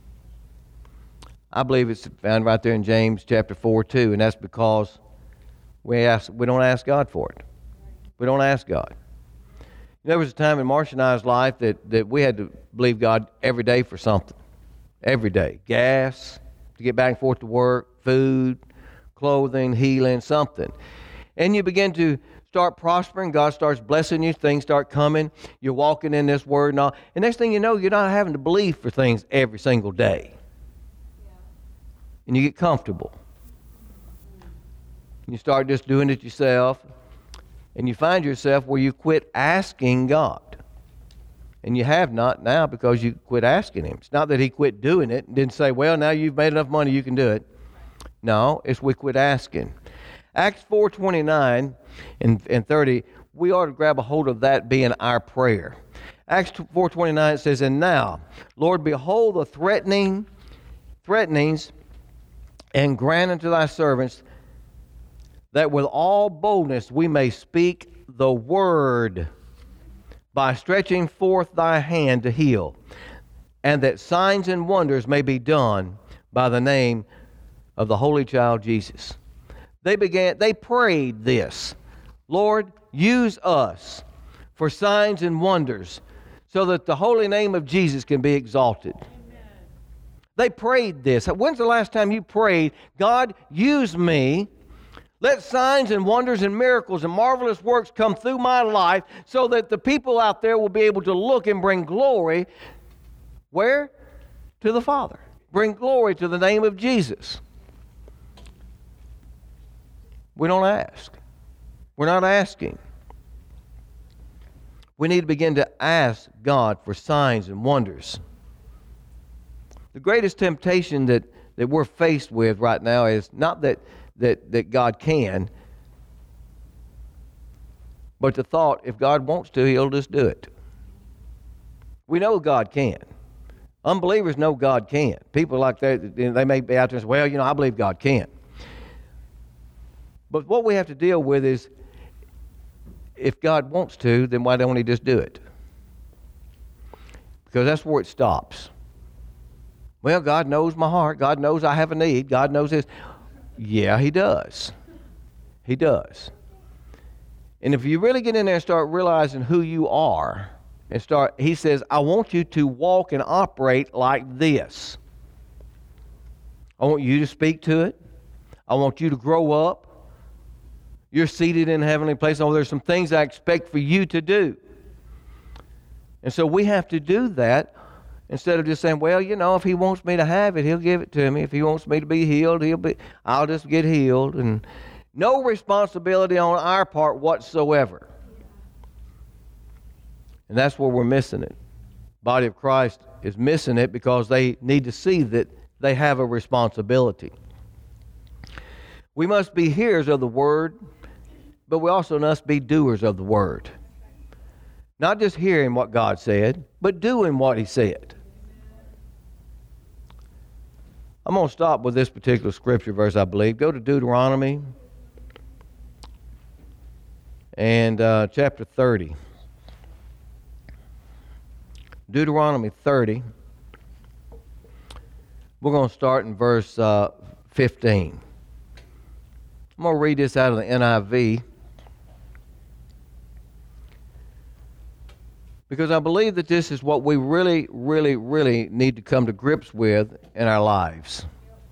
I believe it's found right there in James chapter 4:2, and that's because we don't ask God for it. We don't ask God. There was a time in Marcia and I's life that we had to believe God every day for something. Every day. Gas, to get back and forth to work, food, clothing, healing, something. And you begin to start prospering. God starts blessing you. Things start coming. You're walking in this Word and all. And next thing you know, you're not having to believe for things every single day. And you get comfortable. You start just doing it yourself. And you find yourself where you quit asking God. And you have not now because you quit asking Him. It's not that He quit doing it and didn't say, well, now you've made enough money, you can do it. No, it's we quit asking. Acts 4:29 and 30, we ought to grab a hold of that being our prayer. Acts 4:29 says, And now, Lord, behold the threatenings, and grant unto thy servants that with all boldness we may speak the word by stretching forth thy hand to heal, and that signs and wonders may be done by the name of the Holy Child Jesus. They prayed this, Lord, use us for signs and wonders so that the holy name of Jesus can be exalted. Amen. They prayed this. When's the last time you prayed, God, use me? Let signs and wonders and miracles and marvelous works come through my life so that the people out there will be able to look and bring glory. Where? To the Father. Bring glory to the name of Jesus. We don't ask. We're not asking. We need to begin to ask God for signs and wonders. The greatest temptation that we're faced with right now is not that God can, but the thought, if God wants to, He'll just do it. We know God can. Unbelievers know God can. People like that, they may be out there and say, well, I believe God can. But what we have to deal with is, if God wants to, then why don't He just do it? because that's where it stops. Well, God knows my heart. God knows I have a need. God knows this. Yeah, He does. He does. And if you really get in there and start realizing who you are, He says, I want you to walk and operate like this. I want you to speak to it. I want you to grow up. You're seated in heavenly places. Oh, there's some things I expect for you to do. And so we have to do that instead of just saying, well, if He wants me to have it, He'll give it to me. If He wants me to be healed, I'll just get healed. And no responsibility on our part whatsoever. And that's where we're missing it. Body of Christ is missing it because they need to see that they have a responsibility. We must be hearers of the Word, but we also must be doers of the Word. Not just hearing what God said, but doing what He said. I'm going to stop with this particular scripture verse, I believe. Go to Deuteronomy and chapter 30. Deuteronomy 30. We're going to start in verse 15. I'm going to read this out of the NIV because I believe that this is what we really, really, really need to come to grips with in our lives.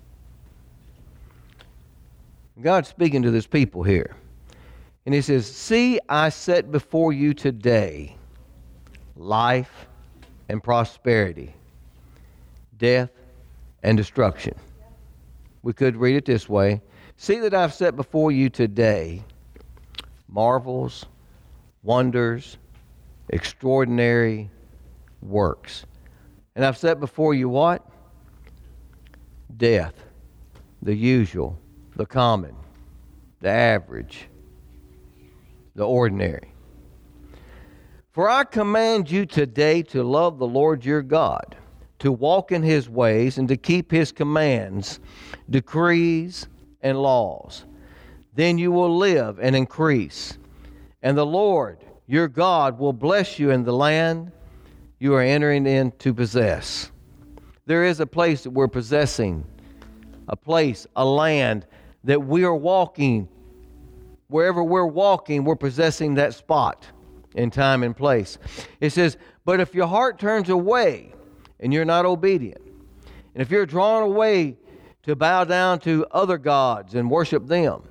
God's speaking to this people here. And He says, see, I set before you today life and prosperity, death and destruction. We could read it this way. See that I've set before you today marvels, wonders, extraordinary works. And I've set before you what? Death, the usual, the common, the average, the ordinary. For I command you today to love the Lord your God, to walk in His ways and to keep His commands, decrees, and laws. Then you will live and increase. And the Lord your God will bless you in the land you are entering in to possess. There is a place that we're possessing, a place, a land that we are walking. Wherever we're walking, we're possessing that spot in time and place. It says, but if your heart turns away and you're not obedient, and if you're drawn away to bow down to other gods and worship them,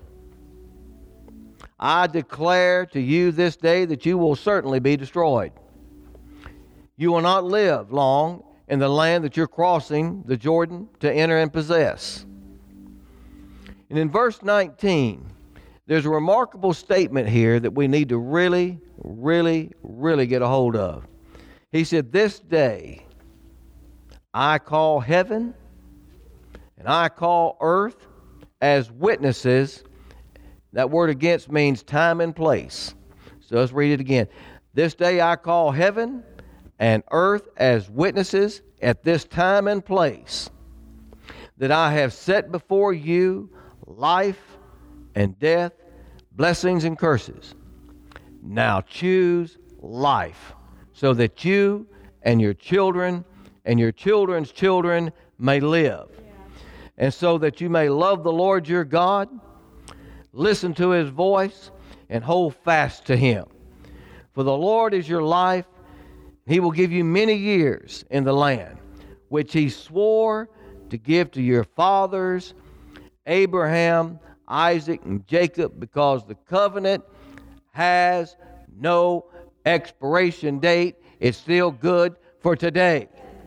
I declare to you this day that you will certainly be destroyed. You will not live long in the land that you're crossing the Jordan to enter and possess. And in verse 19, there's a remarkable statement here that we need to really, really, really get a hold of. He said, this day I call heaven and I call earth as witnesses. That word against means time and place. So let's read it again. This day I call heaven and earth as witnesses at this time and place that I have set before you life and death, blessings and curses. Now choose life so that you and your children and your children's children may live. And so that you may love the Lord your God, listen to His voice, and hold fast to Him. For the Lord is your life. He will give you many years in the land, which He swore to give to your fathers, Abraham, Isaac, and Jacob, because the covenant has no expiration date. It's still good for today.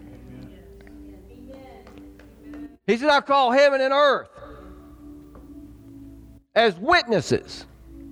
He said, I call heaven and earth as witnesses.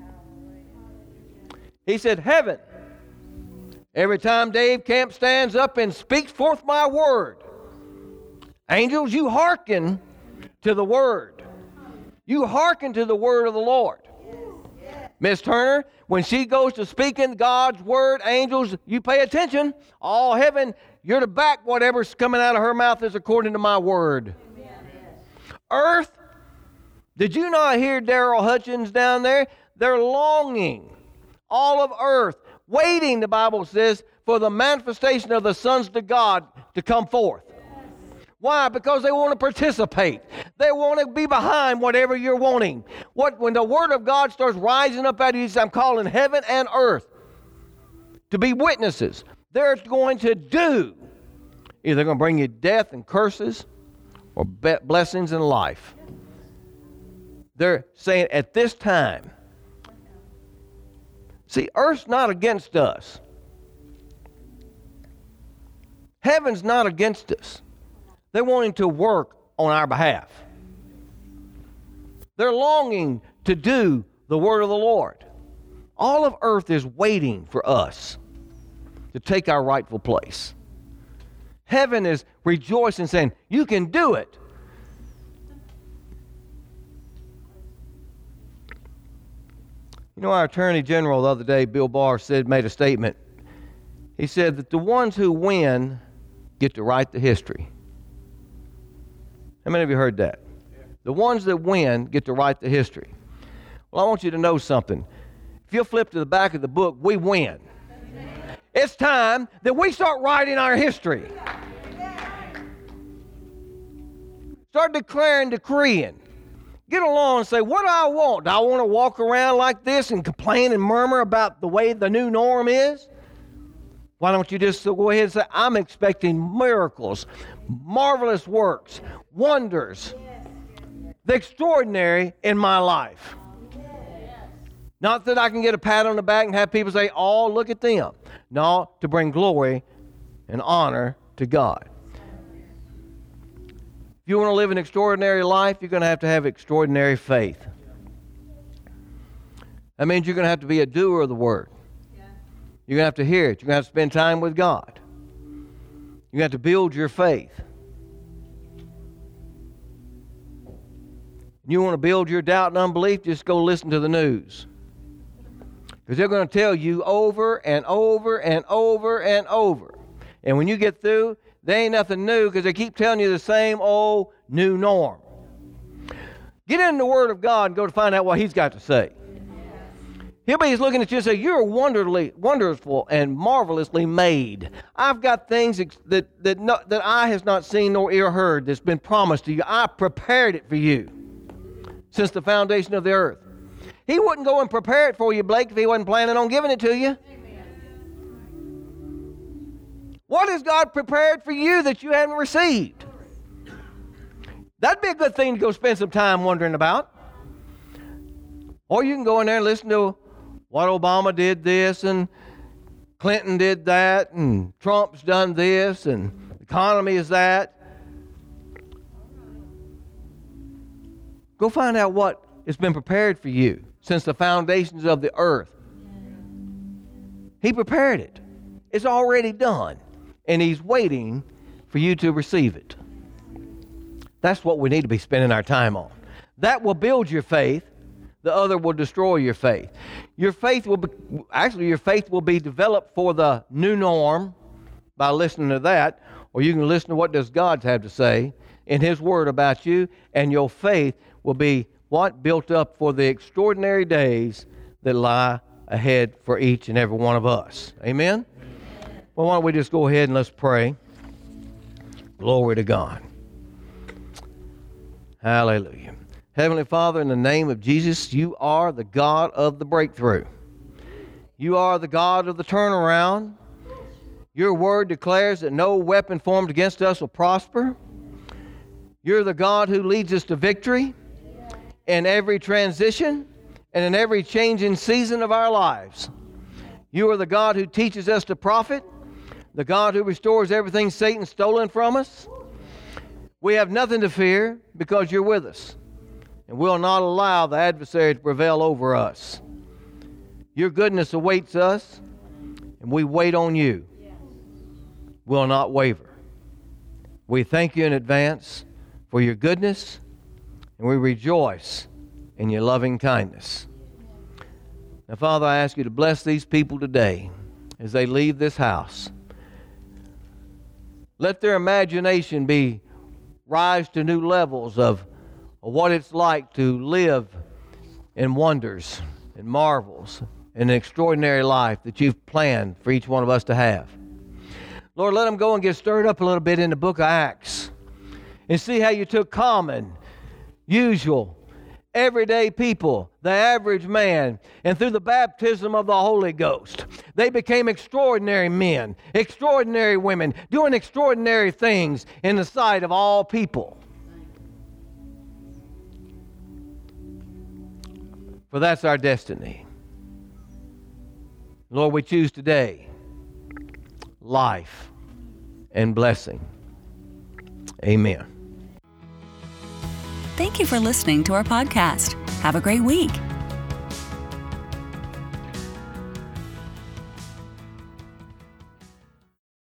He said, heaven, every time Dave Camp stands up and speaks forth my word, angels, you hearken to the word. You hearken to the word of the Lord. Miss Turner, when she goes to speaking God's word, angels, you pay attention. All heaven, you're to back whatever's coming out of her mouth is according to my word. Earth, did you not hear Daryl Hutchins down there? They're longing, all of earth, waiting, the Bible says, for the manifestation of the sons of God to come forth. Why? Because they want to participate. They want to be behind whatever you're wanting. When the Word of God starts rising up out of you, I'm calling heaven and earth to be witnesses. They're going to do. Either they're going to bring you death and curses or blessings in life. They're saying at this time, see, earth's not against us. Heaven's not against us. They're wanting to work on our behalf. They're longing to do the word of the Lord. All of earth is waiting for us to take our rightful place. Heaven is rejoicing, saying, you can do it. You know, our Attorney General the other day, Bill Barr, made a statement. He said that the ones who win get to write the history. How many of you heard that? The ones that win get to write the history. Well, I want you to know something. If you'll flip to the back of the book, we win. It's time that we start writing our history. Start declaring, decreeing. Get along and say, what do I want? Do I want to walk around like this and complain and murmur about the way the new norm is? Why don't you just go ahead and say, I'm expecting miracles, marvelous works, wonders, the extraordinary in my life. Not that I can get a pat on the back and have people say, oh, look at them. No, to bring glory and honor to God. If you want to live an extraordinary life, you're going to have extraordinary faith. That means you're going to have to be a doer of the word. You're going to have to hear it. You're going to have to spend time with God. You're going to have to build your faith. You want to build your doubt and unbelief, just go listen to the news. Because they're going to tell you over and over and over and over. And when you get through, there ain't nothing new because they keep telling you the same old new norm. Get in the Word of God and go to find out what He's got to say. He'll be looking at you and say, you're wonderful and marvelously made. I've got things that eye has not seen nor ear heard that's been promised to you. I prepared it for you since the foundation of the earth. He wouldn't go and prepare it for you, Blake, if He wasn't planning on giving it to you. What has God prepared for you that you haven't received? That'd be a good thing to go spend some time wondering about. Or you can go in there and listen to what Obama did this and Clinton did that and Trump's done this and the economy is that. Go find out what has been prepared for you since the foundations of the earth. He prepared it. It's already done. And He's waiting for you to receive it. That's what we need to be spending our time on. That will build your faith. The other will destroy your faith. Your faith will be developed for the new norm by listening to that, or you can listen to what does God have to say in His Word about you, and your faith will be what? Built up for the extraordinary days that lie ahead for each and every one of us. Amen? Well, why don't we just go ahead and let's pray. Glory to God. Hallelujah. Heavenly Father, in the name of Jesus, You are the God of the breakthrough. You are the God of the turnaround. Your word declares that no weapon formed against us will prosper. You're the God who leads us to victory in every transition and in every changing season of our lives. You are the God who teaches us to profit, the God who restores everything Satan stolen from us. We have nothing to fear because You're with us, and we'll not allow the adversary to prevail over us. Your goodness awaits us, and we wait on You. We'll not waver. We thank You in advance for Your goodness, and we rejoice in Your loving kindness. Now, Father, I ask You to bless these people today as they leave this house. Let their imagination rise to new levels of what it's like to live in wonders and marvels and an extraordinary life that you've planned for each one of us to have. Lord, let them go and get stirred up a little bit in the book of Acts and see how you took common, usual, everyday people, the average man, and through the baptism of the Holy Ghost, they became extraordinary men, extraordinary women, doing extraordinary things in the sight of all people. For that's our destiny. Lord, we choose today life and blessing. Amen. Thank you for listening to our podcast. Have a great week.